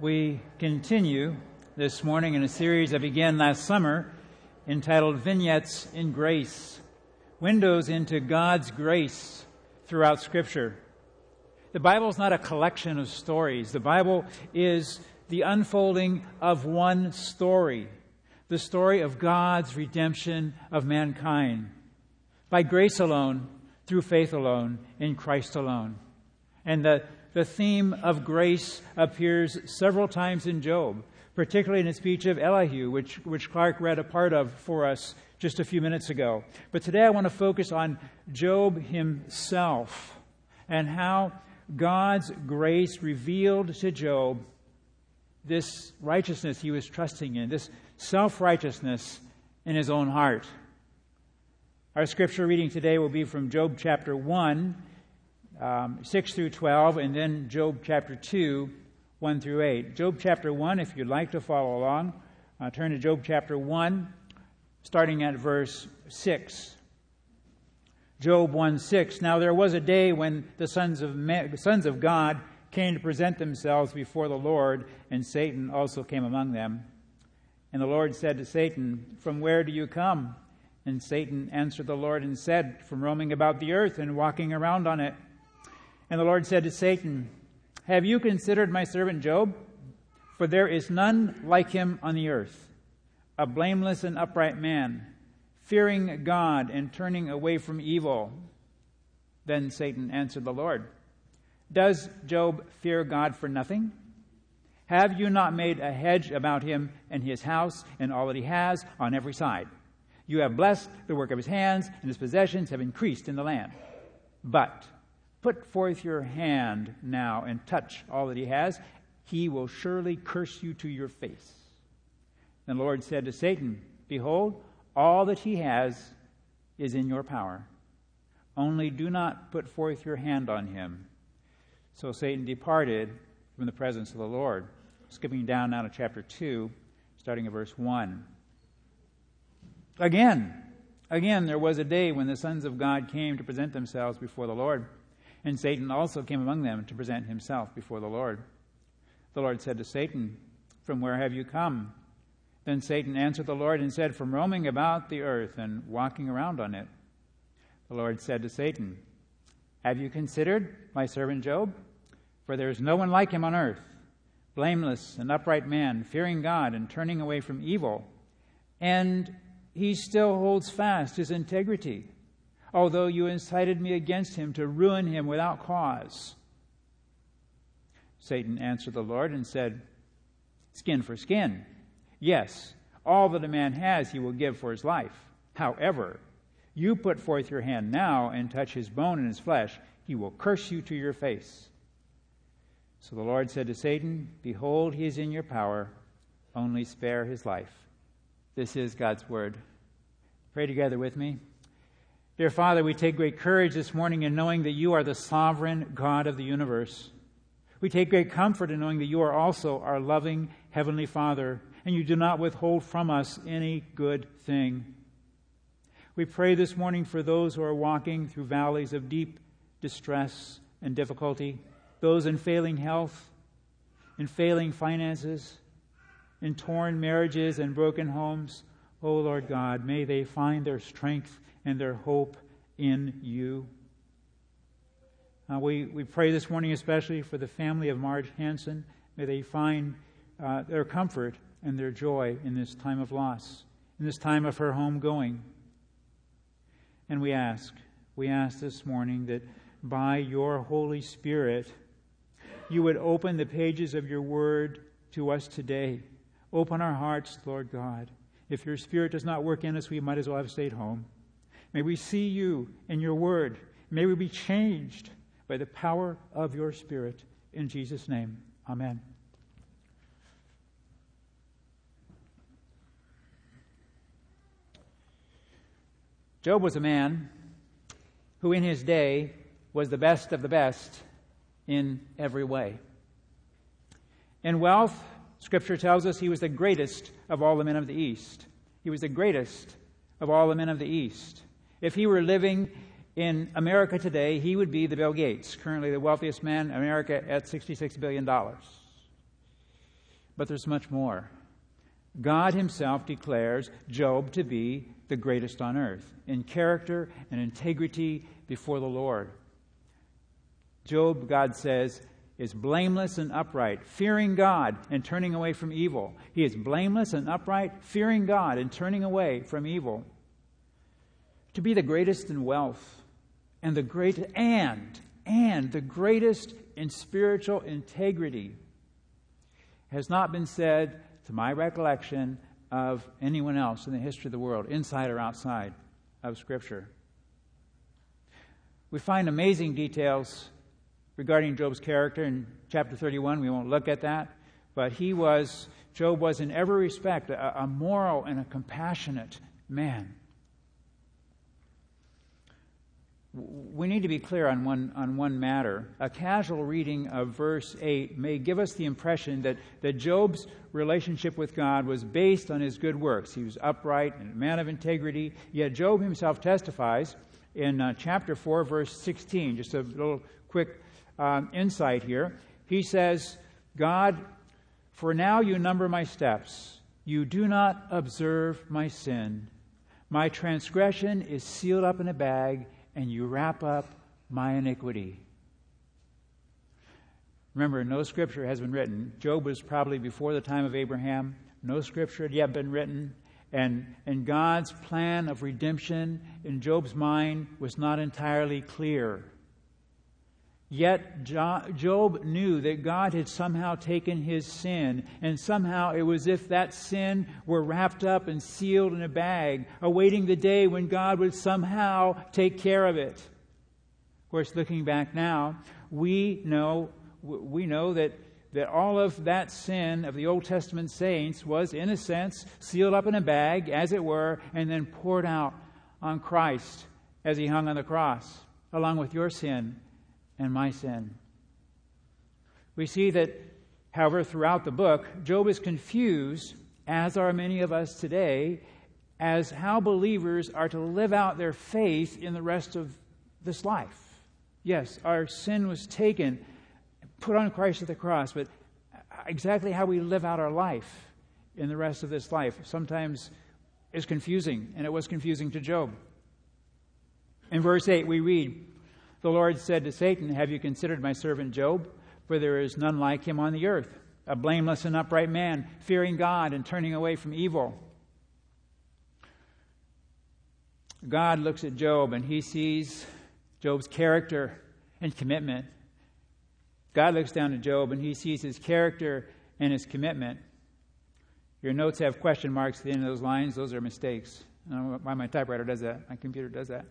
We continue this morning in a series that began last summer entitled Vignettes in Grace, Windows into God's Grace throughout Scripture. The Bible is not a collection of stories. The Bible is the unfolding of one story, the story of God's redemption of mankind by grace alone, through faith alone, in Christ alone. And the theme of grace appears several times in Job, particularly in the speech of Elihu, which Clark read a part of for us just a few minutes ago. But today I want to focus on Job himself and how God's grace revealed to Job this righteousness he was trusting in, this self-righteousness in his own heart. Our scripture reading today will be from Job chapter 1, 6 through 12, and then Job chapter 2, 1 through 8. Job chapter 1, if you'd like to follow along, turn to Job chapter 1, starting at verse 6. Job 1:6. Now there was a day when the sons of God came to present themselves before the Lord, and Satan also came among them. And the Lord said to Satan, "From where do you come?" And Satan answered the Lord and said, "From roaming about the earth and walking around on it." And the Lord said to Satan, "Have you considered my servant Job? For there is none like him on the earth, a blameless and upright man, fearing God and turning away from evil." Then Satan answered the Lord, "Does Job fear God for nothing? Have you not made a hedge about him and his house and all that he has on every side? You have blessed the work of his hands, and his possessions have increased in the land. But put forth your hand now and touch all that he has. He will surely curse you to your face." Then the Lord said to Satan, "Behold, all that he has is in your power. Only do not put forth your hand on him." So Satan departed from the presence of the Lord. Skipping down now to chapter 2, starting at verse 1. Again, there was a day when the sons of God came to present themselves before the Lord, and Satan also came among them to present himself before the Lord. The Lord said to Satan, "From where have you come?" Then Satan answered the Lord and said, "From roaming about the earth and walking around on it." The Lord said to Satan, "Have you considered my servant Job? For there is no one like him on earth, blameless and upright man, fearing God and turning away from evil. And he still holds fast his integrity, although you incited me against him to ruin him without cause." Satan answered the Lord and said, "Skin for skin. Yes, all that a man has he will give for his life. However, you put forth your hand now and touch his bone and his flesh. He will curse you to your face." So the Lord said to Satan, "Behold, he is in your power. Only spare his life." This is God's word. Pray together with me. Dear Father, we take great courage this morning in knowing that you are the sovereign God of the universe. We take great comfort in knowing that you are also our loving Heavenly Father, and you do not withhold from us any good thing. We pray this morning for those who are walking through valleys of deep distress and difficulty, those in failing health, in failing finances, in torn marriages and broken homes. Oh, Lord God, may they find their strength and their hope in you. We pray this morning especially for the family of Marge Hansen. May they find their comfort and their joy in this time of loss, in this time of her homegoing. And we ask this morning that by your Holy Spirit, you would open the pages of your word to us today. Open our hearts, Lord God. If your Spirit does not work in us, we might as well have stayed home. May we see you in your word. May we be changed by the power of your Spirit. In Jesus' name, amen. Job was a man who in his day was the best of the best in every way. In wealth, Scripture tells us he was the greatest of all the men of the East. He was the greatest of all the men of the East. If he were living in America today, he would be the Bill Gates, currently the wealthiest man in America at $66 billion. But there's much more. God himself declares Job to be the greatest on earth in character and integrity before the Lord. Job, God says, is blameless and upright, fearing God and turning away from evil. He is blameless and upright, fearing God and turning away from evil. To be the greatest in wealth and the greatest in spiritual integrity has not been said, to my recollection, of anyone else in the history of the world, inside or outside of Scripture. We find amazing details regarding Job's character in chapter 31. We won't look at that. But Job was in every respect a moral and a compassionate man. We need to be clear on one matter. A casual reading of verse 8 may give us the impression that Job's relationship with God was based on his good works. He was upright and a man of integrity. Yet Job himself testifies in chapter 4, verse 16. Just a little quick insight here. He says, God, for now you number my steps. You do not observe my sin. My transgression is sealed up in a bag, and you wrap up my iniquity. Remember, no scripture has been written. Job was probably before the time of Abraham. No scripture had yet been written. And God's plan of redemption in Job's mind was not entirely clear. Yet Job knew that God had somehow taken his sin, and somehow it was as if that sin were wrapped up and sealed in a bag, awaiting the day when God would somehow take care of it. Of course, looking back now, we know that all of that sin of the Old Testament saints was, in a sense, sealed up in a bag, as it were, and then poured out on Christ as he hung on the cross, along with your sin and my sin. We see that, however, throughout the book, Job is confused, as are many of us today, as how believers are to live out their faith in the rest of this life. Yes, our sin was taken, put on Christ at the cross, but exactly how we live out our life in the rest of this life sometimes is confusing, and it was confusing to Job. In verse 8 we read, "The Lord said to Satan, have you considered my servant Job? For there is none like him on the earth, a blameless and upright man, fearing God and turning away from evil." God looks at Job and he sees Job's character and commitment. God looks down at Job and he sees his character and his commitment. Your notes have question marks at the end of those lines. Those are mistakes. I don't know why my typewriter does that. My computer does that.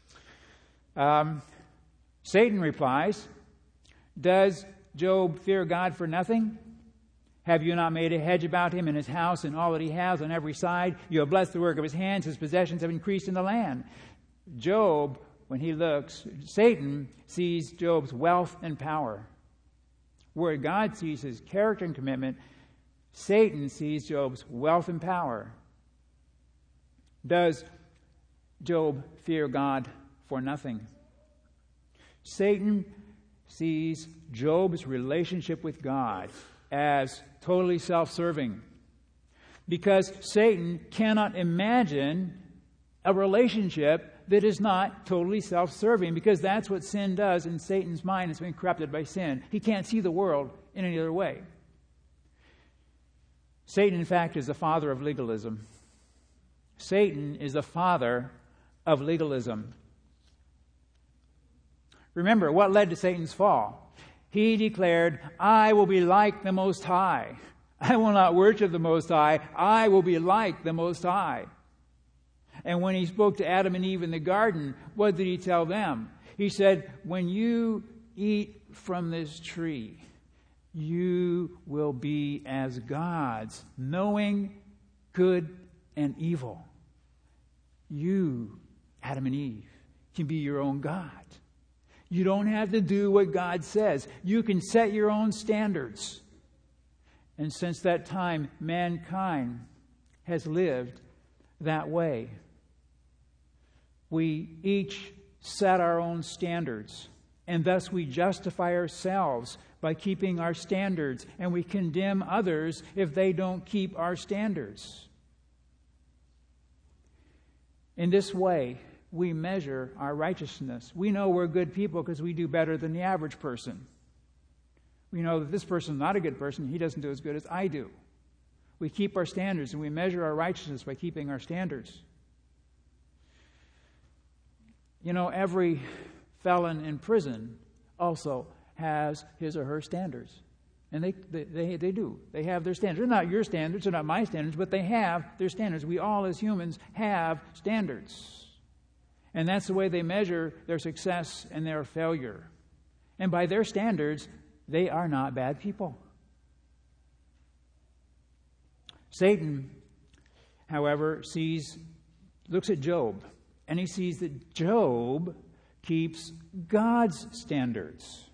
Satan replies, "Does Job fear God for nothing? Have you not made a hedge about him and his house and all that he has on every side? You have blessed the work of his hands. His possessions have increased in the land." Job, when he looks, Satan sees Job's wealth and power. Where God sees his character and commitment, Satan sees Job's wealth and power. Does Job fear God for nothing? Satan sees Job's relationship with God as totally self-serving, because Satan cannot imagine a relationship that is not totally self-serving, because that's what sin does in Satan's mind. It's been corrupted by sin. He can't see the world in any other way. Satan, in fact, is the father of legalism. Satan is the father of legalism. Remember, what led to Satan's fall? He declared, "I will be like the Most High. I will not worship the Most High. I will be like the Most High." And when he spoke to Adam and Eve in the garden, what did he tell them? He said, "When you eat from this tree, you will be as gods, knowing good and evil." You, Adam and Eve, can be your own God. You don't have to do what God says. You can set your own standards. And since that time, mankind has lived that way. We each set our own standards, and thus we justify ourselves by keeping our standards, and we condemn others if they don't keep our standards. In this way, we measure our righteousness. We know we're good people because we do better than the average person. We know that this person is not a good person. He doesn't do as good as I do. We keep our standards, and we measure our righteousness by keeping our standards. You know, every felon in prison also has his or her standards. And they do. They have their standards. They're not your standards, they're not my standards, but they have their standards. We all as humans have standards. And that's the way they measure their success and their failure. And by their standards, they are not bad people. Satan, however, looks at Job, and he sees that Job keeps God's standards.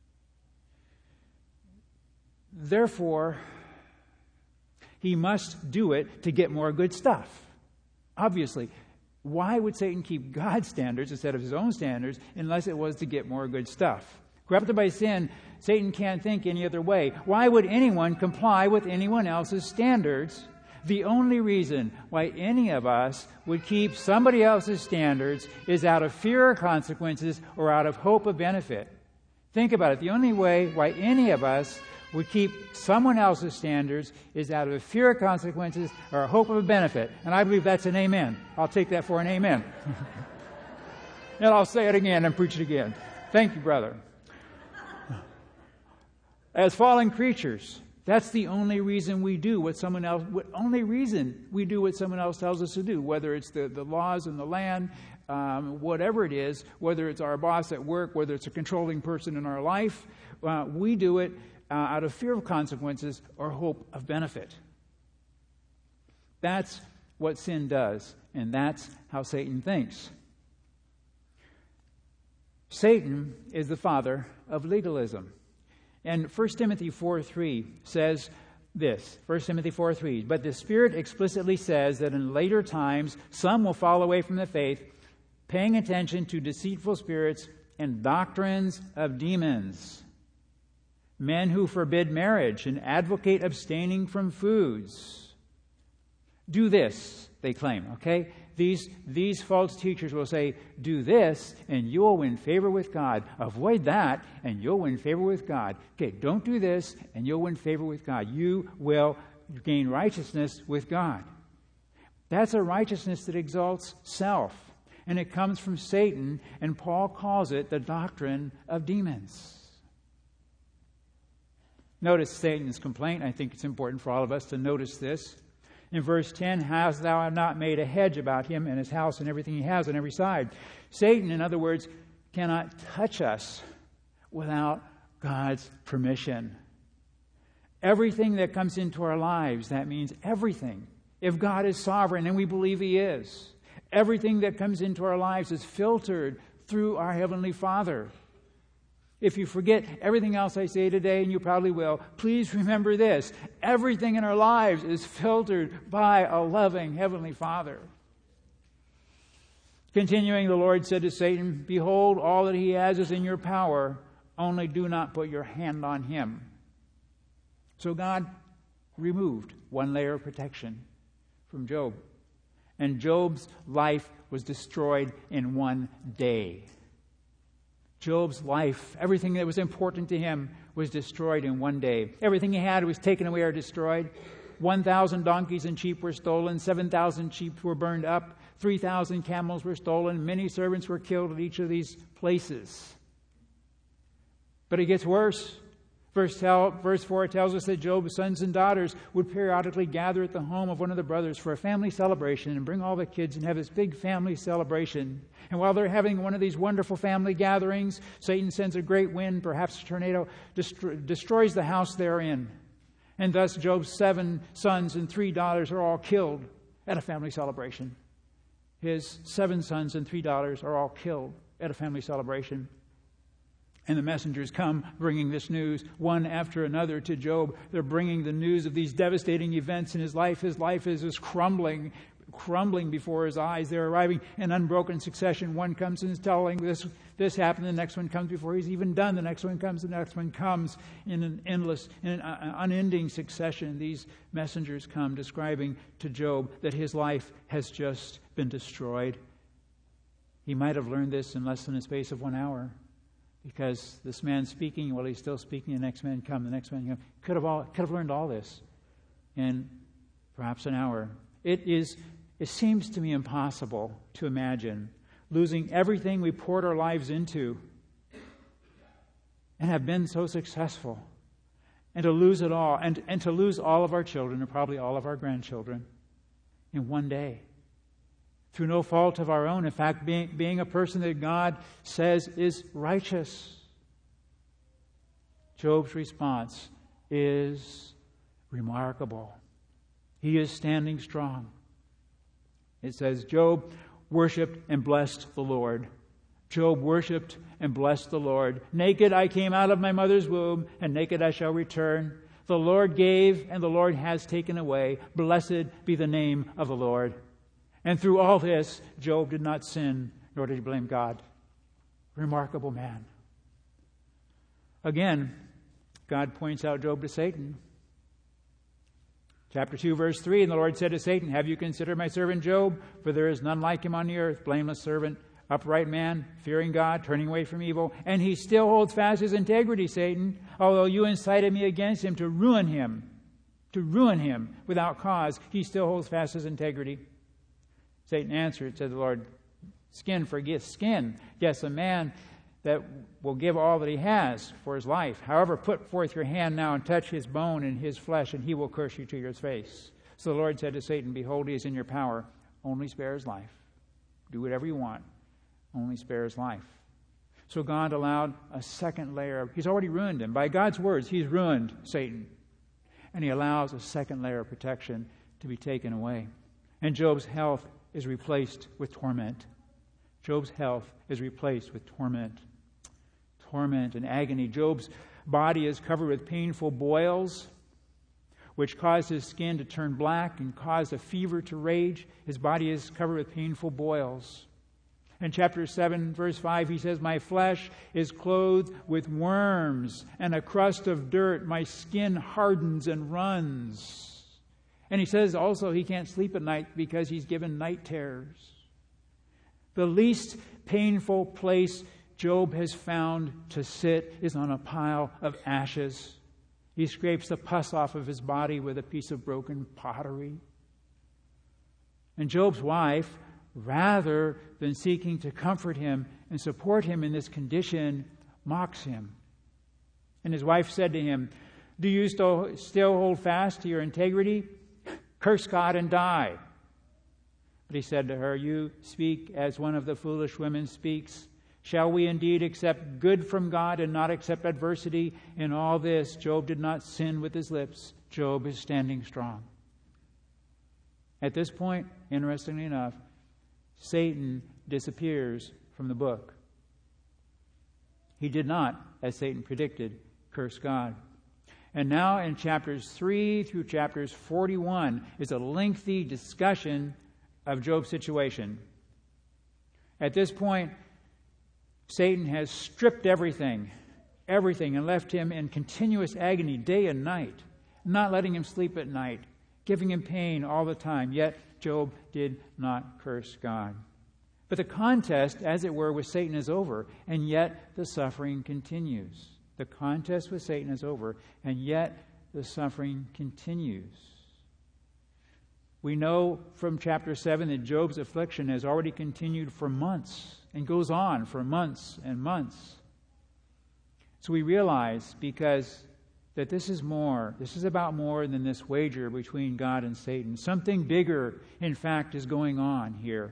Therefore, he must do it to get more good stuff. Obviously, why would Satan keep God's standards instead of his own standards unless it was to get more good stuff? Corrupted by sin, Satan can't think any other way. Why would anyone comply with anyone else's standards? The only reason why any of us would keep somebody else's standards is out of fear of consequences or out of hope of benefit. Think about it. The only way why any of us would keep someone else's standards is out of a fear of consequences or a hope of a benefit. And I believe that's an amen. I'll take that for an amen. And I'll say it again and preach it again. Thank you, brother. As fallen creatures, that's the only reason we do what someone else tells us to do, whether it's the laws in the land, whatever it is, whether it's our boss at work, whether it's a controlling person in our life, we do it out of fear of consequences or hope of benefit. That's what sin does, and that's how Satan thinks. Satan is the father of legalism. And 1 Timothy 4:3 says this, 1 Timothy 4:3, but the Spirit explicitly says that in later times some will fall away from the faith, paying attention to deceitful spirits and doctrines of demons. Men who forbid marriage and advocate abstaining from foods. Do this, they claim, okay? These false teachers will say, do this and you will win favor with God. Avoid that and you'll win favor with God. Okay, don't do this and you'll win favor with God. You will gain righteousness with God. That's a righteousness that exalts self. And it comes from Satan, and Paul calls it the doctrine of demons. Notice Satan's complaint. I think it's important for all of us to notice this. In verse 10, hast thou not made a hedge about him and his house and everything he has on every side? Satan, in other words, cannot touch us without God's permission. Everything that comes into our lives, that means everything. If God is sovereign, and we believe he is, everything that comes into our lives is filtered through our Heavenly Father. If you forget everything else I say today, and you probably will, please remember this. Everything in our lives is filtered by a loving Heavenly Father. Continuing, the Lord said to Satan, behold, all that he has is in your power, only do not put your hand on him. So God removed one layer of protection from Job. And Job's life was destroyed in one day. Job's life, everything that was important to him, was destroyed in one day. Everything he had was taken away or destroyed. 1,000 donkeys and sheep were stolen. 7,000 sheep were burned up. 3,000 camels were stolen. Many servants were killed at each of these places. But it gets worse. Verse 4 tells us that Job's sons and daughters would periodically gather at the home of one of the brothers for a family celebration and bring all the kids and have this big family celebration. And while they're having one of these wonderful family gatherings, Satan sends a great wind, perhaps a tornado, destroys the house they're in. And thus Job's 7 sons and 3 daughters are all killed at a family celebration. His 7 sons and 3 daughters are all killed at a family celebration. And the messengers come bringing this news one after another to Job. They're bringing the news of these devastating events in his life. His life is just crumbling crumbling before his eyes. They're arriving in unbroken succession. One comes and is telling this happened. The next one comes before he's even done. The next one comes. The next one comes in an unending succession. These messengers come describing to Job that his life has just been destroyed. He might have learned this in less than the space of 1 hour, because this man speaking, while he's still speaking, the next man come, the next man come. Could have learned all this in perhaps an hour. It seems to me impossible to imagine losing everything we poured our lives into and have been so successful, and to lose it all, and to lose all of our children, and probably all of our grandchildren, in one day, through no fault of our own. In fact, being a person that God says is righteous. Job's response is remarkable. He is standing strong. It says, Job worshipped and blessed the Lord. Job worshipped and blessed the Lord. Naked I came out of my mother's womb, and naked I shall return. The Lord gave, and the Lord has taken away. Blessed be the name of the Lord. And through all this, Job did not sin, nor did he blame God. Remarkable man. Again, God points out Job to Satan. Chapter 2, verse 3, and the Lord said to Satan, have you considered my servant Job? For there is none like him on the earth, blameless servant, upright man, fearing God, turning away from evil. And he still holds fast his integrity, Satan, although you incited me against him to ruin him without cause. He still holds fast his integrity. Satan answered, said the Lord, skin forgets skin. Yes, a man that will give all that he has for his life. However, put forth your hand now and touch his bone and his flesh, and he will curse you to your face. So the Lord said to Satan, behold, he is in your power. Only spare his life. Do whatever you want. Only spare his life. So God allowed a second layer. He's already ruined him. By God's words, he's ruined Satan. And he allows a second layer of protection to be taken away. And Job's health is replaced with torment. Job's health is replaced with torment. Torment and agony. Job's body is covered with painful boils, which cause his skin to turn black and cause a fever to rage. His body is covered with painful boils. In chapter 7, verse 5, he says, my flesh is clothed with worms and a crust of dirt. My skin hardens and runs. And he says also he can't sleep at night because he's given night terrors. The least painful place Job has found to sit is on a pile of ashes. He scrapes the pus off of his body with a piece of broken pottery. And Job's wife, rather than seeking to comfort him and support him in this condition, mocks him. And his wife said to him, do you still hold fast to your integrity? Curse God and die. But he said to her, you speak as one of the foolish women speaks. Shall we indeed accept good from God and not accept adversity? In all this, Job did not sin with his lips. Job is standing strong. At this point, interestingly enough, Satan disappears from the book. He did not, as Satan predicted, curse God. And now in chapters 3 through chapters 41 is a lengthy discussion of Job's situation. At this point, Satan has stripped everything, and left him in continuous agony day and night, not letting him sleep at night, giving him pain all the time. Yet Job did not curse God. But the contest, as it were, with Satan is over, and yet the suffering continues. The contest with Satan is over, and yet the suffering continues. We know from chapter 7 that Job's affliction has already continued for months and goes on for months and months. So we realize that this is about more than this wager between God and Satan. Something bigger, in fact, is going on here.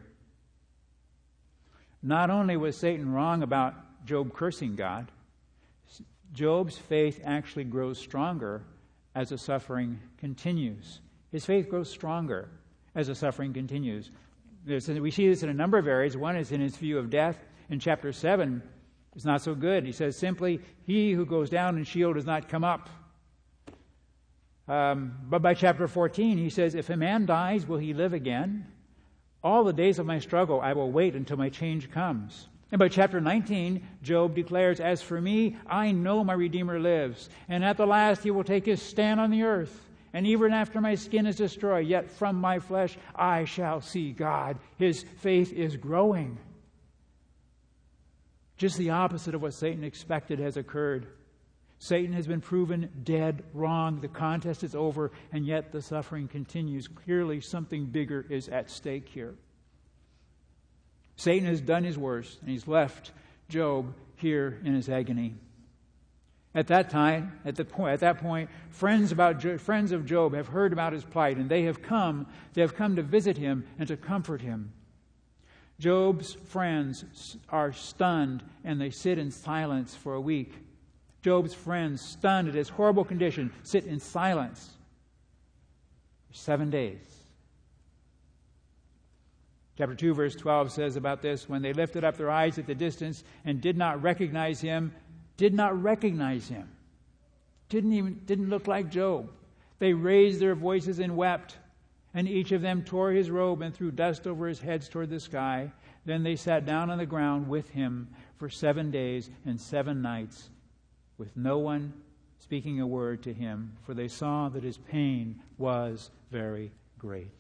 Not only was Satan wrong about Job cursing God, Job's faith actually grows stronger as the suffering continues. His faith grows stronger as the suffering continues. We see this in a number of areas. One is in his view of death. In chapter 7, it's not so good. He says simply, he who goes down in Sheol does not come up. But by chapter 14, he says, if a man dies, will he live again? All the days of my struggle I will wait until my change comes. And by chapter 19, Job declares, as for me, I know my Redeemer lives, and at the last he will take his stand on the earth. And even after my skin is destroyed, yet from my flesh I shall see God. His faith is growing. Just the opposite of what Satan expected has occurred. Satan has been proven dead wrong. The contest is over, and yet the suffering continues. Clearly, something bigger is at stake here. Satan has done his worst, and he's left Job here in his agony. At that point, friends of Job have heard about his plight, and they have come to visit him and to comfort him. Job's friends are stunned, and they sit in silence for a week. Job's friends, stunned at his horrible condition, sit in silence for 7 days. Chapter 2, verse 12 says about this, when they lifted up their eyes at the distance and did not recognize him, didn't look like Job. They raised their voices and wept, and each of them tore his robe and threw dust over his heads toward the sky. Then they sat down on the ground with him for 7 days and 7 nights, with no one speaking a word to him, for they saw that his pain was very great.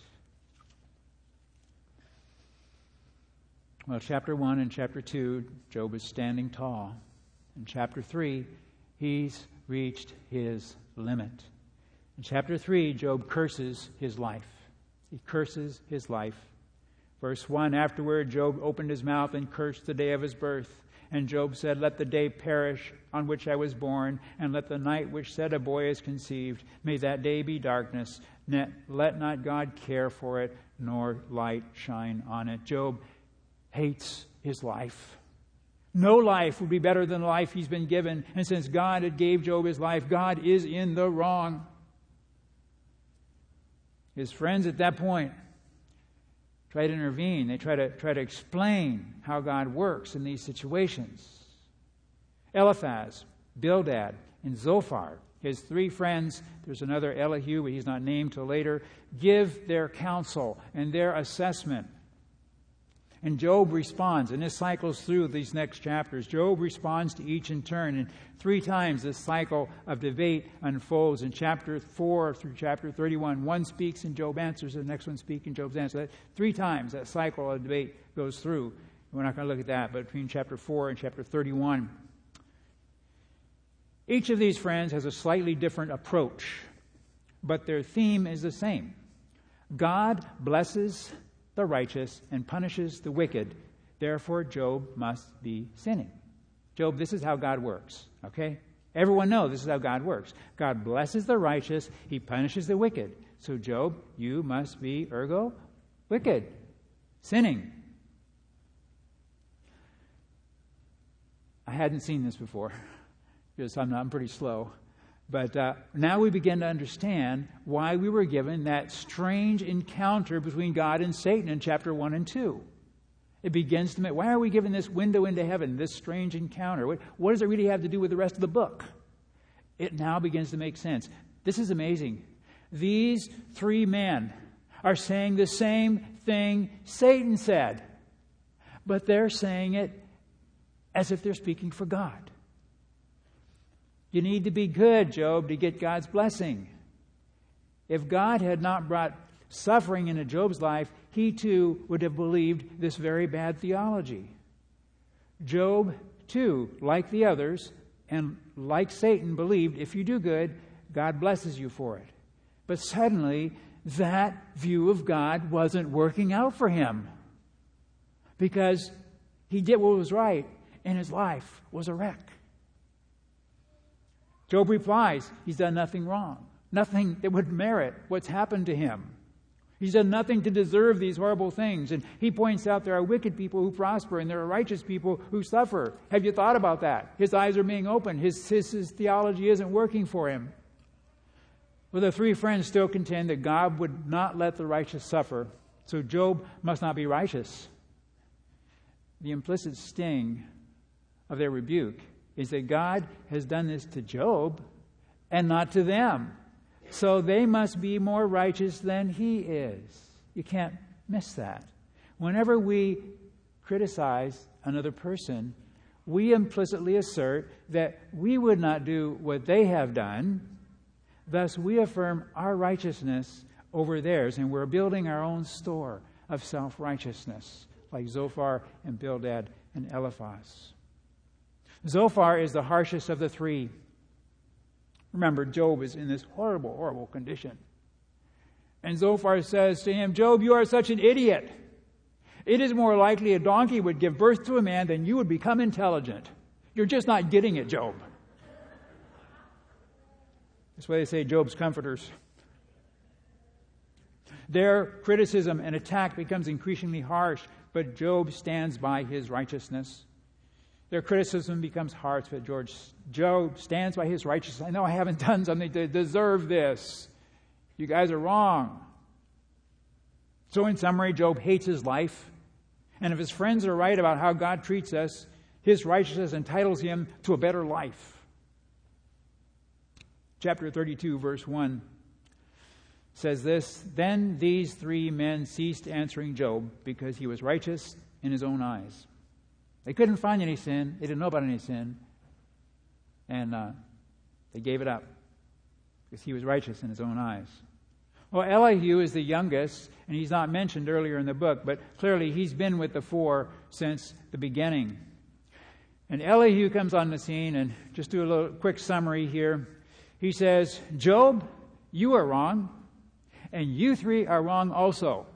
Well, chapter 1 and chapter 2, Job is standing tall. In chapter 3, he's reached his limit. In chapter 3, Job curses his life. He curses his life. Verse 1, afterward, Job opened his mouth and cursed the day of his birth. And Job said, let the day perish on which I was born, and let the night which said a boy is conceived. May that day be darkness. Let not God care for it, nor light shine on it. Job hates his life. No life would be better than the life he's been given. And since God had gave Job his life, God is in the wrong. His friends at that point try to intervene. They try to explain how God works in these situations. Eliphaz, Bildad, and Zophar, his 3 friends, there's another Elihu, but he's not named till later, give their counsel and their assessment. And Job responds, and this cycles through these next chapters. Job responds to each in turn, and 3 times this cycle of debate unfolds. In chapter 4 through chapter 31, one speaks and Job answers, and the next one speaks and Job answers. 3 times that cycle of debate goes through. We're not going to look at that, but between chapter 4 and chapter 31. Each of these friends has a slightly different approach, but their theme is the same. God blesses the righteous and punishes the wicked. Therefore, Job must be sinning. Job, this is how God works, okay? Everyone knows this is how God works. God blesses the righteous. He punishes the wicked. So, Job, you must be, ergo, wicked, sinning. I hadn't seen this before because I'm pretty slow. But now we begin to understand why we were given that strange encounter between God and Satan in chapter 1 and 2. It begins to make, why are we given this window into heaven, this strange encounter? What does it really have to do with the rest of the book? It now begins to make sense. This is amazing. These 3 men are saying the same thing Satan said, but they're saying it as if they're speaking for God. You need to be good, Job, to get God's blessing. If God had not brought suffering into Job's life, he too would have believed this very bad theology. Job, too, like the others, and like Satan, believed if you do good, God blesses you for it. But suddenly, that view of God wasn't working out for him because he did what was right, and his life was a wreck. Job replies, he's done nothing wrong, nothing that would merit what's happened to him. He's done nothing to deserve these horrible things. And he points out there are wicked people who prosper and there are righteous people who suffer. Have you thought about that? His eyes are being opened. His theology isn't working for him. Well, the 3 friends still contend that God would not let the righteous suffer, so Job must not be righteous. The implicit sting of their rebuke is that God has done this to Job and not to them. So they must be more righteous than he is. You can't miss that. Whenever we criticize another person, we implicitly assert that we would not do what they have done. Thus, we affirm our righteousness over theirs, and we're building our own store of self-righteousness, like Zophar and Bildad and Eliphaz. Zophar is the harshest of the three. Remember, Job is in this horrible, horrible condition. And Zophar says to him, Job, you are such an idiot. It is more likely a donkey would give birth to a man than you would become intelligent. You're just not getting it, Job. That's why they say Job's comforters. Their criticism and attack becomes increasingly harsh, but Job stands by his righteousness. Their criticism becomes harsh, but Job stands by his righteousness. I know I haven't done something to deserve this. You guys are wrong. So in summary, Job hates his life. And if his friends are right about how God treats us, his righteousness entitles him to a better life. Chapter 32, verse 1 says this, Then these three men ceased answering Job because he was righteous in his own eyes. They couldn't find any sin. They didn't know about any sin. And they gave it up because he was righteous in his own eyes. Well, Elihu is the youngest, and he's not mentioned earlier in the book, but clearly he's been with the four since the beginning. And Elihu comes on the scene, and just do a little quick summary here. He says, Job, you are wrong, and you three are wrong also.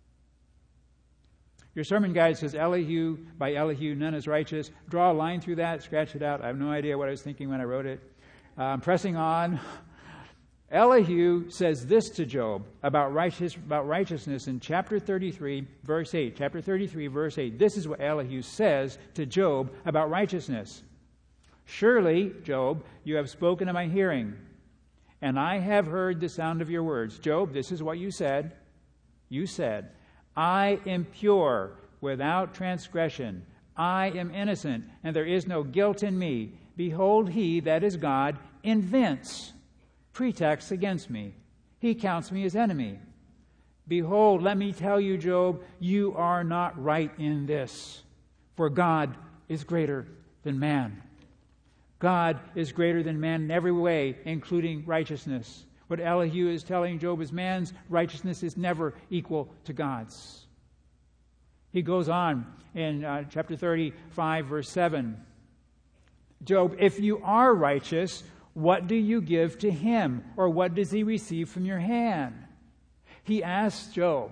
Your sermon guide says Elihu, by Elihu, none is righteous. Draw a line through that, scratch it out. I have no idea what I was thinking when I wrote it. Pressing on. Elihu says this to Job about righteousness in chapter 33, verse 8. Chapter 33, verse 8. This is what Elihu says to Job about righteousness. Surely, Job, you have spoken in my hearing, and I have heard the sound of your words. Job, this is what you said. You said, I am pure, without transgression. I am innocent, and there is no guilt in me. Behold, he, that is God, invents pretexts against me. He counts me as enemy. Behold, let me tell you, Job, you are not right in this, for God is greater than man. God is greater than man in every way, including righteousness. What Elihu is telling Job is man's righteousness is never equal to God's. He goes on in chapter 35, verse 7. Job, if you are righteous, what do you give to him? Or what does he receive from your hand? He asks Job,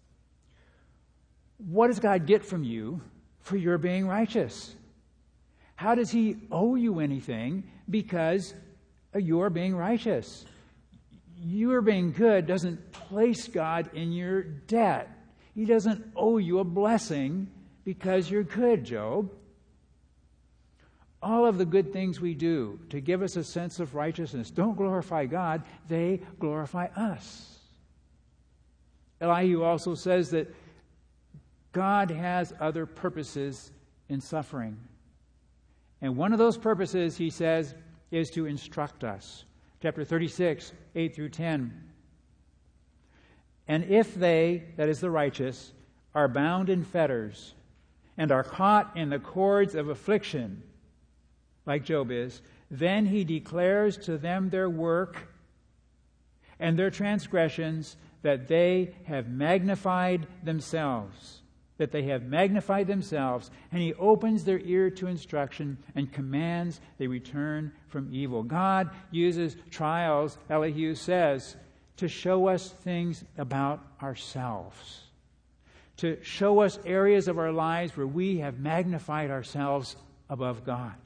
what does God get from you for your being righteous? How does he owe you anything because you're being righteous? Your being good doesn't place God in your debt. He doesn't owe you a blessing because you're good, Job. All of the good things we do to give us a sense of righteousness don't glorify God, they glorify us. Elihu also says that God has other purposes in suffering. And one of those purposes, he says, is to instruct us. Chapter 36, 8 through 10. And if they, that is the righteous, are bound in fetters and are caught in the cords of affliction, like Job is, then he declares to them their work and their transgressions, that they have magnified themselves. That they have magnified themselves, and he opens their ear to instruction and commands they return from evil. God uses trials, Elihu says, to show us things about ourselves, to show us areas of our lives where we have magnified ourselves above God.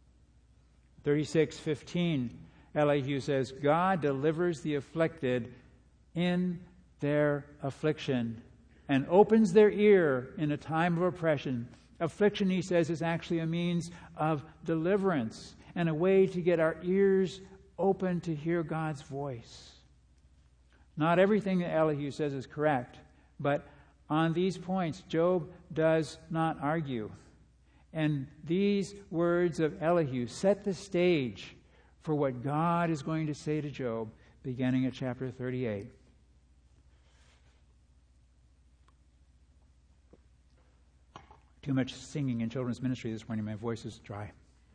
36:15, Elihu says, God delivers the afflicted in their affliction and opens their ear in a time of oppression. Affliction, he says, is actually a means of deliverance and a way to get our ears open to hear God's voice. Not everything that Elihu says is correct, but on these points, Job does not argue. And these words of Elihu set the stage for what God is going to say to Job beginning at chapter 38. Too much singing in children's ministry this morning. My voice is dry.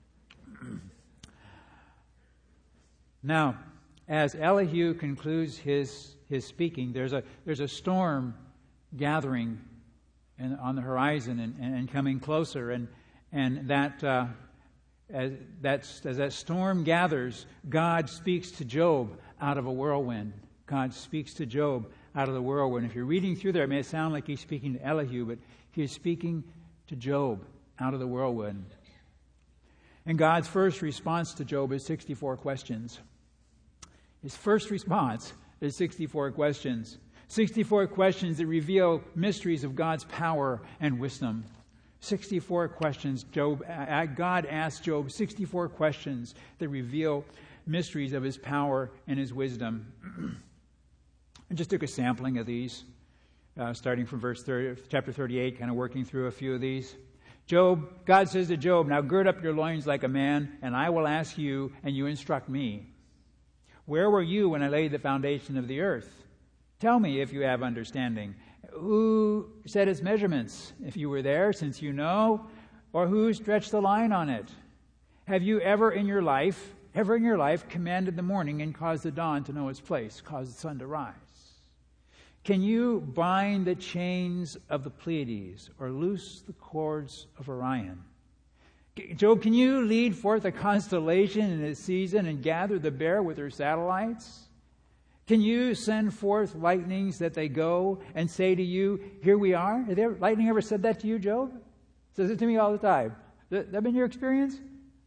Now, as Elihu concludes his speaking, there's a storm gathering on the horizon and coming closer, and that as that storm gathers, God speaks to Job out of a whirlwind. God speaks to Job out of the whirlwind. If you're reading through there, it may sound like he's speaking to Elihu, but he is speaking to Job out of the whirlwind. And God's first response to Job is 64 questions. His first response is 64 questions. 64 questions that reveal mysteries of God's power and wisdom. 64 questions. God asked Job 64 questions that reveal mysteries of his power and his wisdom. I just took a sampling of these, starting from chapter 38, kind of working through a few of these. God says to Job, "Now gird up your loins like a man, and I will ask you, and you instruct me. Where were you when I laid the foundation of the earth? Tell me if you have understanding. Who set its measurements, if you were there, since you know? Or who stretched the line on it? Have you ever in your life commanded the morning and caused the dawn to know its place, caused the sun to rise? Can you bind the chains of the Pleiades or loose the cords of Orion? Job, can you lead forth a constellation in its season and gather the bear with her satellites? Can you send forth lightnings that they go and say to you, here we are? Has lightning ever said that to you, Job? Says it to me all the time. Has that been your experience?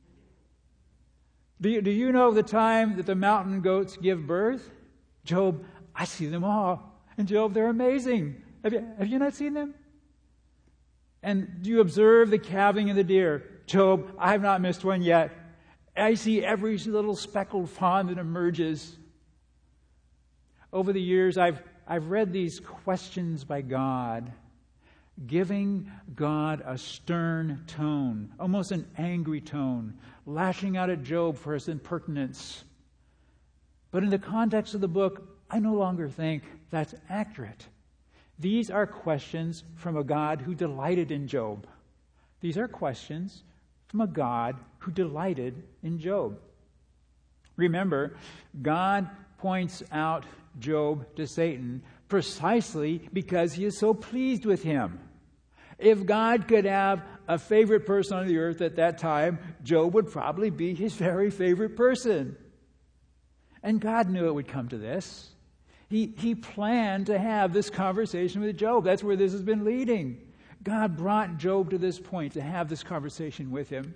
Do you know the time that the mountain goats give birth? Job, I see them all. And Job, they're amazing. Have you not seen them? And do you observe the calving of the deer? Job, I have not missed one yet. I see every little speckled fawn that emerges. Over the years, I've read these questions by God, giving God a stern tone, almost an angry tone, lashing out at Job for his impertinence. But in the context of the book, I no longer think that's accurate. These are questions from a God who delighted in Job. These are questions from a God who delighted in Job. Remember, God points out Job to Satan precisely because he is so pleased with him. If God could have a favorite person on the earth at that time, Job would probably be his very favorite person. And God knew it would come to this. He planned to have this conversation with Job. That's where this has been leading. God brought Job to this point to have this conversation with him.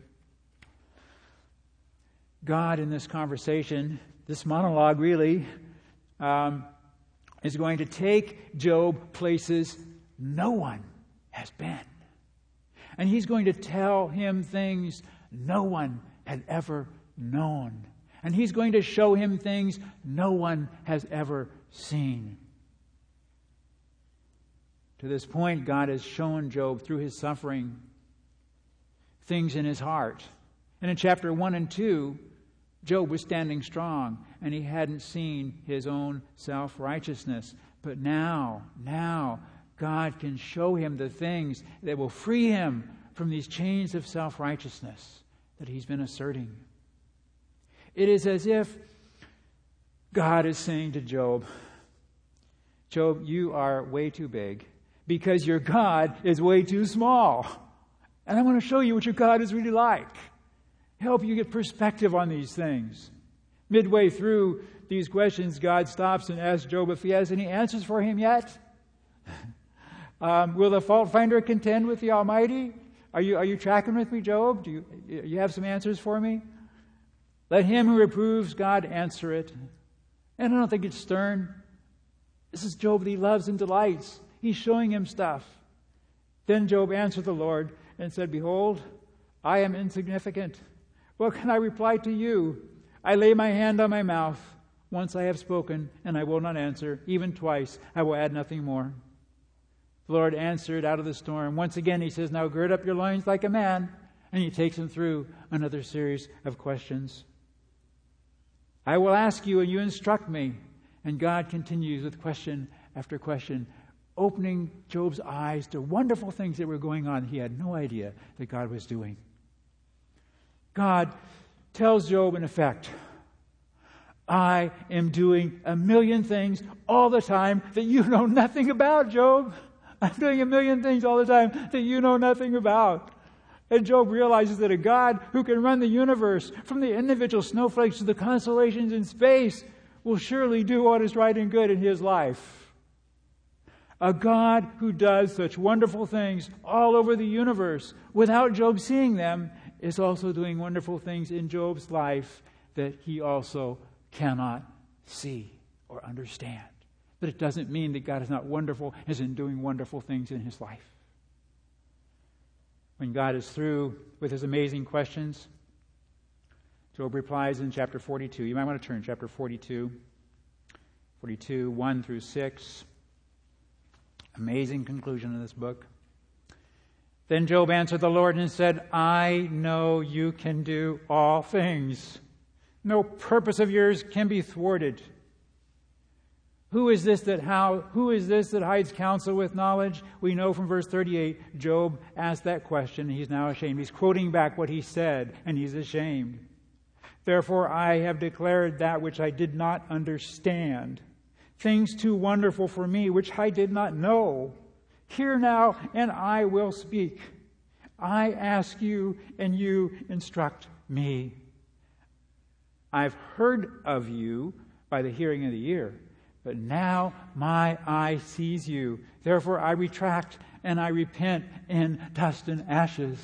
God, in this conversation, this monologue really, is going to take Job places no one has been. And he's going to tell him things no one had ever known. And he's going to show him things no one has ever seen. To this point, God has shown Job through his suffering things in his heart. And in chapter 1 and 2, Job was standing strong and he hadn't seen his own self-righteousness. But now, God can show him the things that will free him from these chains of self-righteousness that he's been asserting. It is as if God is saying to Job, Job, you are way too big because your God is way too small. And I want to show you what your God is really like. Help you get perspective on these things. Midway through these questions, God stops and asks Job if he has any answers for him yet. Will the fault finder contend with the Almighty? Are you tracking with me, Job? Do you have some answers for me? Let him who reproves God answer it. And I don't think it's stern. This is Job that he loves and delights. He's showing him stuff. Then Job answered the Lord and said, behold, I am insignificant. What can I reply to you? I lay my hand on my mouth. Once I have spoken, and I will not answer. Even twice, I will add nothing more. The Lord answered out of the storm. Once again, he says, now gird up your loins like a man. And he takes him through another series of questions. I will ask you, and you instruct me. And God continues with question after question. opening Job's eyes to wonderful things that were going on he had no idea that God was doing. God tells Job, in effect, I am doing a million things all the time that you know nothing about, Job. I'm doing a million things all the time that you know nothing about. And Job realizes that a God who can run the universe from the individual snowflakes to the constellations in space will surely do what is right and good in his life. A God who does such wonderful things all over the universe without Job seeing them is also doing wonderful things in Job's life that he also cannot see or understand. But it doesn't mean that God is not wonderful, isn't doing wonderful things in his life. When God is through with his amazing questions, Job replies in chapter 42. You might want to turn to chapter 42, 1 through 6. Amazing conclusion of this book. Then Job answered the Lord and said, I know you can do all things. No purpose of yours can be thwarted. Who is this that hides counsel with knowledge? We know from verse 38, Job asked that question, and he's now ashamed. He's quoting back what he said, and he's ashamed. Therefore I have declared that which I did not understand, things too wonderful for me, which I did not know. Hear now, and I will speak. I ask you, and you instruct me. I've heard of you by the hearing of the ear, but now my eye sees you. Therefore I retract and I repent in dust and ashes.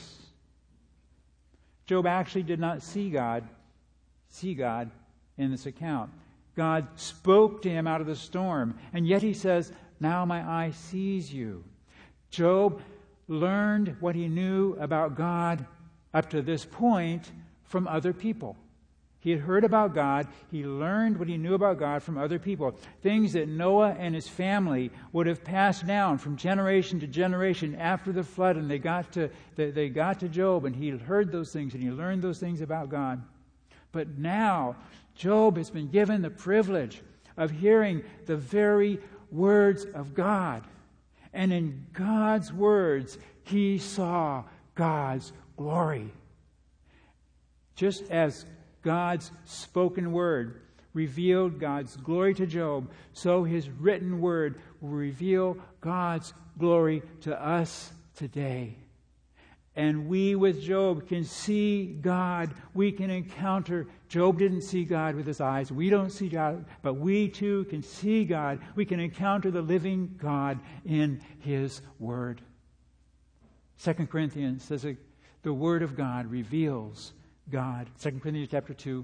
Job actually did not see God in this account. God spoke to him out of the storm, and yet he says, now my eye sees you. Job learned what he knew about God up to this point from other people. He had heard about God. He learned what he knew about God from other people. Things that Noah and his family would have passed down from generation to generation after the flood. And they got to Job, and he heard those things, and he learned those things about God. But now, Job has been given the privilege of hearing the very words of God. And in God's words, he saw God's glory. Just as God's spoken word revealed God's glory to Job, so his written word will reveal God's glory to us today. And we with Job can see God. We can encounter. Job didn't see God with his eyes. We don't see God, but we too can see God. We can encounter the living God in his word. 2 Corinthians says that the word of God reveals God. 2 Corinthians chapter 2.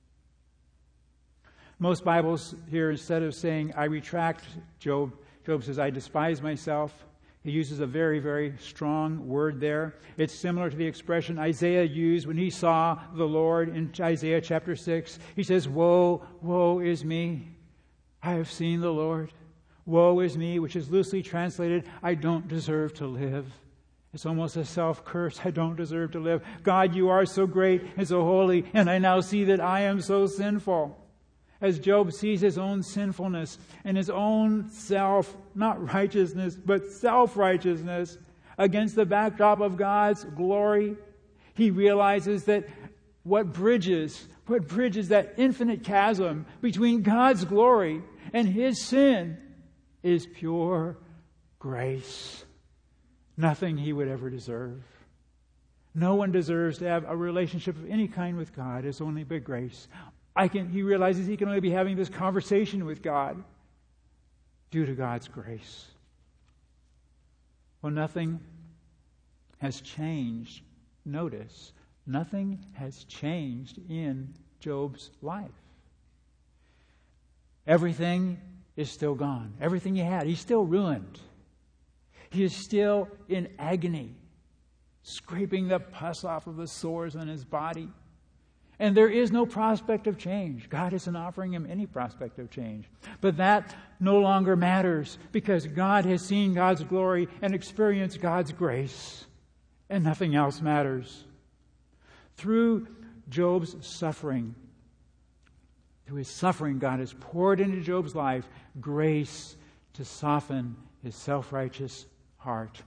Most Bibles here, instead of saying, I retract, Job says, I despise myself. He uses a very, very strong word there. It's similar to the expression Isaiah used when he saw the Lord in Isaiah chapter 6. He says, woe, woe is me. I have seen the Lord. Woe is me, which is loosely translated, I don't deserve to live. It's almost a self-curse. I don't deserve to live. God, you are so great and so holy, and I now see that I am so sinful. As Job sees his own sinfulness and his own self, not righteousness, but self-righteousness, against the backdrop of God's glory, he realizes that what bridges that infinite chasm between God's glory and his sin is pure grace. Nothing he would ever deserve. No one deserves to have a relationship of any kind with God. It's only by grace. He realizes he can only be having this conversation with God due to God's grace. Well, nothing has changed. Notice, nothing has changed in Job's life. Everything is still gone. Everything he had, he's still ruined. He is still in agony, scraping the pus off of the sores on his body. And there is no prospect of change. God isn't offering him any prospect of change. But that no longer matters, because God has seen God's glory and experienced God's grace. And nothing else matters. Through Job's suffering, God has poured into Job's life grace to soften his self-righteous heart.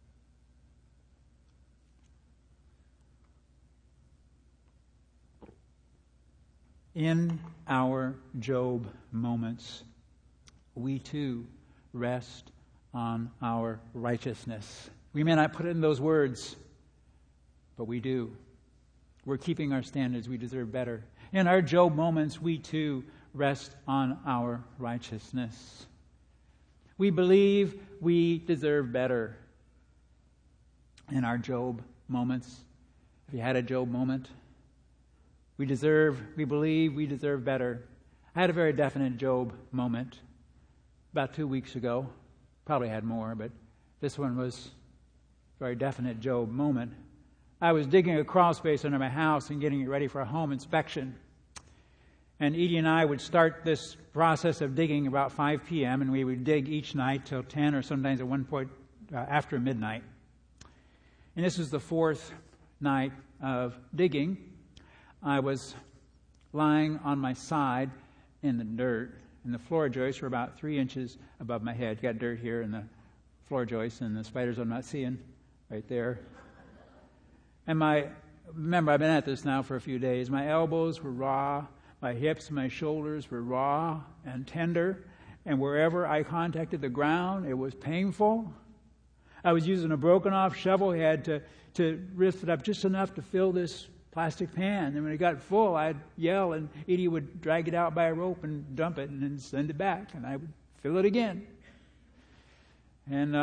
In our Job moments, we too rest on our righteousness. We may not put it in those words, but we do. We're keeping our standards. We deserve better. In our Job moments, we too rest on our righteousness. We believe we deserve better. In our Job moments, have you had a Job moment? We believe we deserve better. I had a very definite Job moment about 2 weeks ago. Probably had more, but this one was a very definite Job moment. I was digging a crawl space under my house and getting it ready for a home inspection. And Edie and I would start this process of digging about 5 p.m., and we would dig each night till 10 or sometimes at one point after midnight. And this was the 4th night of digging. I was lying on my side in the dirt, and the floor joists were about 3 inches above my head. You got dirt here in the floor joists, and the spiders I'm not seeing right there. And remember, I've been at this now for a few days. My elbows were raw, my hips, my shoulders were raw and tender, and wherever I contacted the ground, it was painful. I was using a broken-off shovel head to lift it up just enough to fill this plastic pan. And when it got full, I'd yell, and Edie would drag it out by a rope and dump it and then send it back, and I would fill it again. And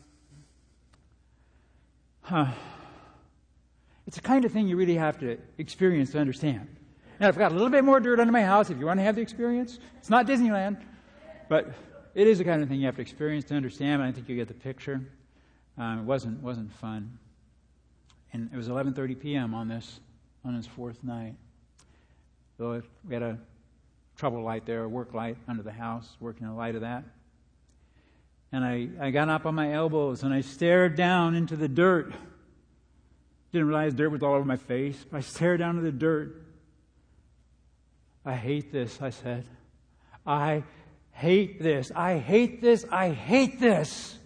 it's the kind of thing you really have to experience to understand. And I've got a little bit more dirt under my house if you want to have the experience. It's not Disneyland, but it is the kind of thing you have to experience to understand, and I think you get the picture. It wasn't fun. And it was 11:30 p.m. on this 4th night. So we had a trouble light there, a work light under the house, working the light of that. And I got up on my elbows and I stared down into the dirt. Didn't realize dirt was all over my face. But I stared down into the dirt. I hate this, I said. I hate this. I hate this. I hate this.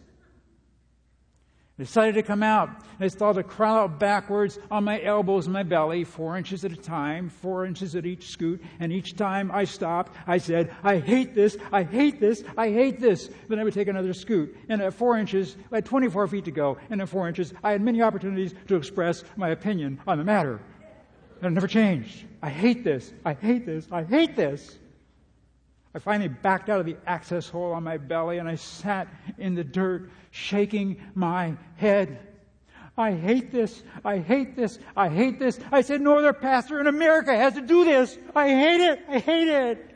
I decided to come out. I started to crawl out backwards on my elbows and my belly, 4 inches at a time, 4 inches at each scoot. And each time I stopped, I said, I hate this, I hate this, I hate this. Then I would take another scoot. And at 4 inches, I had 24 feet to go. And at 4 inches, I had many opportunities to express my opinion on the matter. And it never changed. I hate this, I hate this, I hate this. I finally backed out of the access hole on my belly and I sat in the dirt, shaking my head. I hate this. I hate this. I hate this. I said, no other pastor in America has to do this. I hate it. I hate it.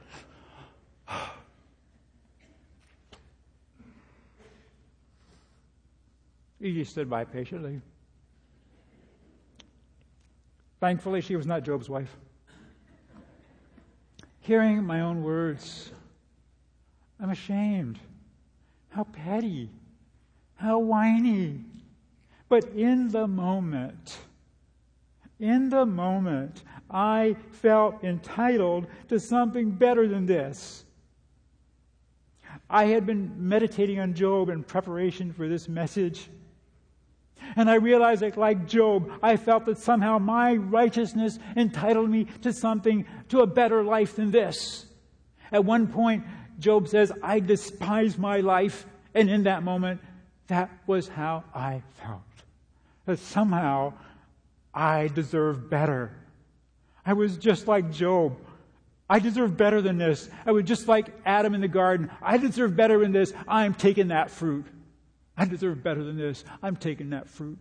Edie stood by patiently. Thankfully, she was not Job's wife. Hearing my own words, I'm ashamed. How petty. How whiny. But in the moment, I felt entitled to something better than this. I had been meditating on Job in preparation for this message. And I realized that, like Job, I felt that somehow my righteousness entitled me to a better life than this. At one point, Job says, I despise my life. And in that moment, that was how I felt. That somehow I deserve better. I was just like Job. I deserve better than this. I was just like Adam in the garden. I deserve better than this. I'm taking that fruit. I deserve better than this. I'm taking that fruit.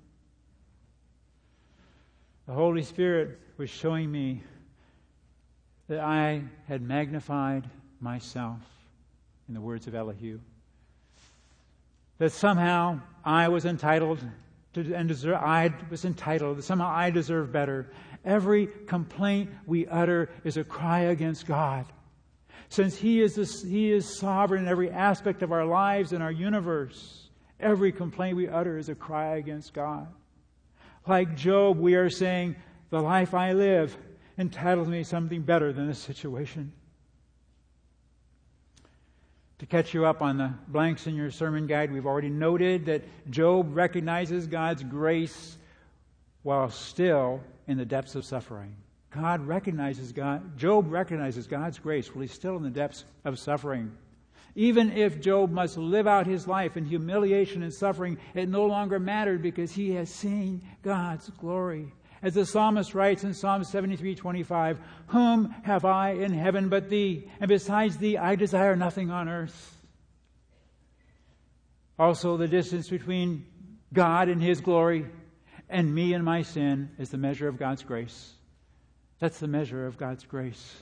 The Holy Spirit was showing me that I had magnified myself, in the words of Elihu. That somehow I was entitled that somehow I deserve better. Every complaint we utter is a cry against God. Since He is sovereign in every aspect of our lives and our universe, every complaint we utter is a cry against God. Like Job, we are saying, the life I live entitles me something better than this situation. To catch you up on the blanks in your sermon guide, we've already noted that Job recognizes God's grace while still in the depths of suffering. Job recognizes God's grace while he's still in the depths of suffering. Even if Job must live out his life in humiliation and suffering, it no longer mattered because he has seen God's glory. As the psalmist writes in Psalm 73:25, "Whom have I in heaven but thee? And besides thee I desire nothing on earth." Also, the distance between God and His glory and me and my sin is the measure of God's grace. That's the measure of God's grace.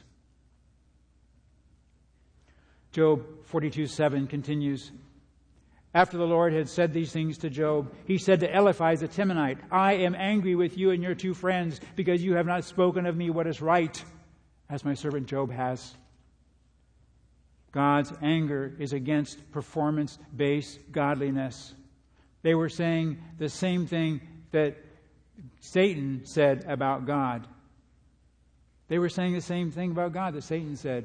Job 42:7 continues, "After the Lord had said these things to Job, He said to Eliphaz the Temanite, 'I am angry with you and your two friends, because you have not spoken of me what is right, as my servant Job has.'" God's anger is against performance-based godliness. They were saying the same thing that Satan said about God. They were saying the same thing about God that Satan said.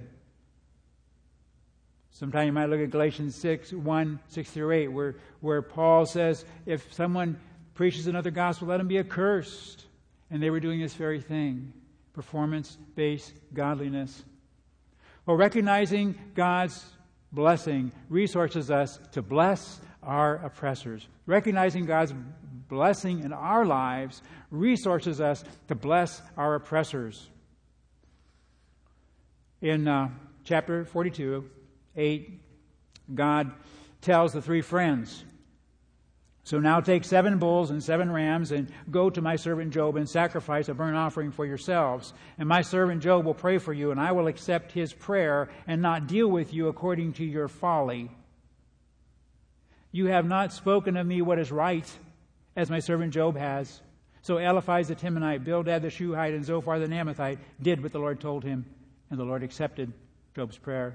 Sometime you might look at Galatians 6:1-6-8, where Paul says, if someone preaches another gospel, let him be accursed. And they were doing this very thing. Performance-based godliness. Well, recognizing God's blessing resources us to bless our oppressors. Recognizing God's blessing in our lives resources us to bless our oppressors. In chapter 42:8, God tells the three friends, "So now take 7 bulls and 7 rams and go to my servant Job and sacrifice a burnt offering for yourselves. And my servant Job will pray for you, and I will accept his prayer and not deal with you according to your folly. You have not spoken of me what is right, as my servant Job has." So Eliphaz the Temanite, Bildad the Shuhite, and Zophar the Naamathite did what the Lord told him, and the Lord accepted Job's prayer.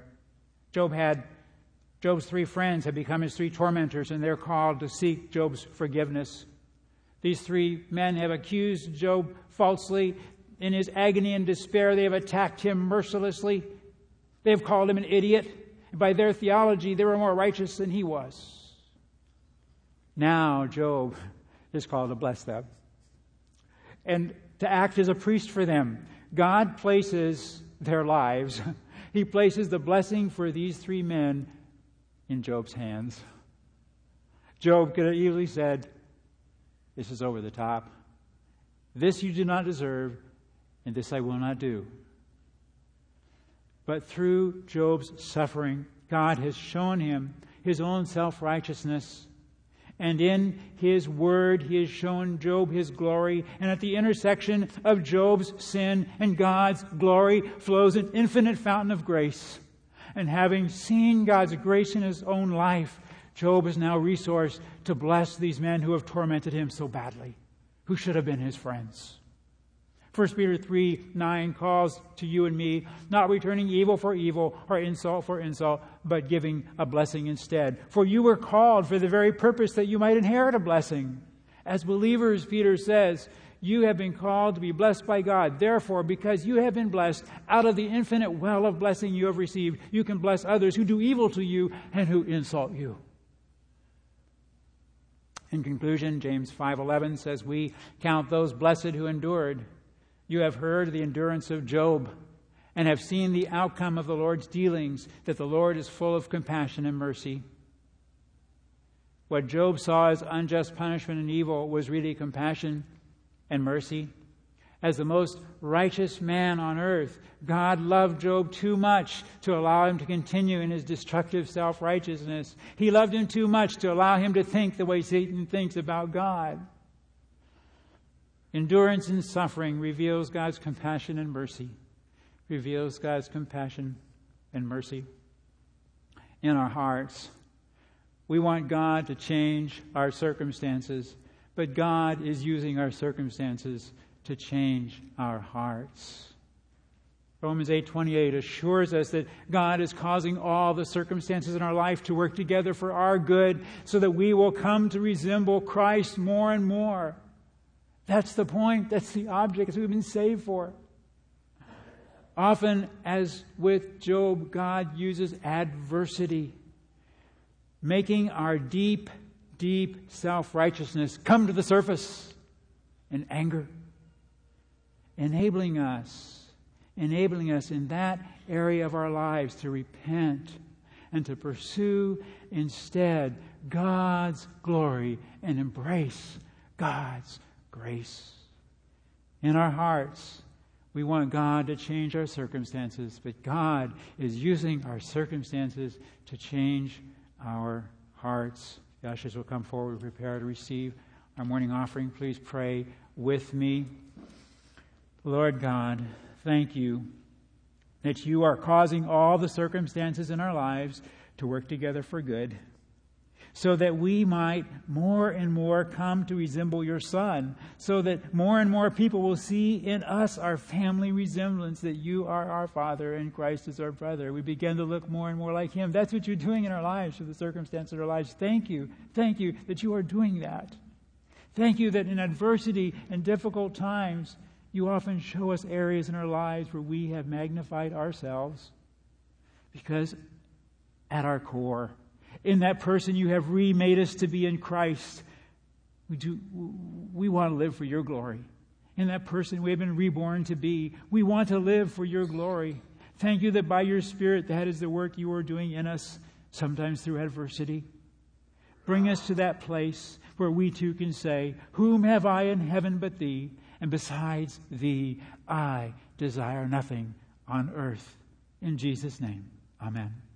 Job's 3 friends had become his 3 tormentors, and they're called to seek Job's forgiveness. These 3 men have accused Job falsely. In his agony and despair, they have attacked him mercilessly. They have called him an idiot. And by their theology, they were more righteous than he was. Now Job is called to bless them and to act as a priest for them. God places their lives. He places the blessing for these 3 men in Job's hands. Job could have easily said, "This is over the top. This you do not deserve, and this I will not do." But through Job's suffering, God has shown him His own self-righteousness. And in His Word, He has shown Job His glory. And at the intersection of Job's sin and God's glory flows an infinite fountain of grace. And having seen God's grace in his own life, Job is now resourced to bless these men who have tormented him so badly, who should have been his friends. 1 Peter 3:9 calls to you and me, not returning evil for evil or insult for insult, but giving a blessing instead. For you were called for the very purpose that you might inherit a blessing. As believers, Peter says, you have been called to be blessed by God. Therefore, because you have been blessed, out of the infinite well of blessing you have received, you can bless others who do evil to you and who insult you. In conclusion, James 5:11 says, we count those blessed who endured. You have heard the endurance of Job and have seen the outcome of the Lord's dealings, that the Lord is full of compassion and mercy. What Job saw as unjust punishment and evil was really compassion and mercy. As the most righteous man on earth, God loved Job too much to allow him to continue in his destructive self-righteousness. He loved him too much to allow him to think the way Satan thinks about God. Endurance in suffering reveals God's compassion and mercy. Reveals God's compassion and mercy in our hearts. We want God to change our circumstances, but God is using our circumstances to change our hearts. Romans 8:28 assures us that God is causing all the circumstances in our life to work together for our good, so that we will come to resemble Christ more and more. That's the point. That's the object that we've been saved for. Often, as with Job, God uses adversity making our deep, deep self-righteousness come to the surface in anger, enabling us in that area of our lives to repent and to pursue instead God's glory and embrace God's grace. In our hearts, we want God to change our circumstances, but God is using our circumstances to change our hearts. The ushers will come forward, prepare to receive our morning offering. Please pray with me. Lord God, thank you that you are causing all the circumstances in our lives to work together for good, so that we might more and more come to resemble your Son, so that more and more people will see in us our family resemblance, that you are our Father and Christ is our brother. We begin to look more and more like him. That's what you're doing in our lives, through the circumstances of our lives. Thank you that you are doing that. Thank you that in adversity and difficult times, you often show us areas in our lives where we have magnified ourselves, because at our core, in that person you have remade us to be in Christ, we want to live for your glory. In that person we have been reborn to be, we want to live for your glory. Thank you that by your Spirit, that is the work you are doing in us, sometimes through adversity. Bring us to that place where we too can say, whom have I in heaven but thee? And besides thee, I desire nothing on earth. In Jesus' name, amen.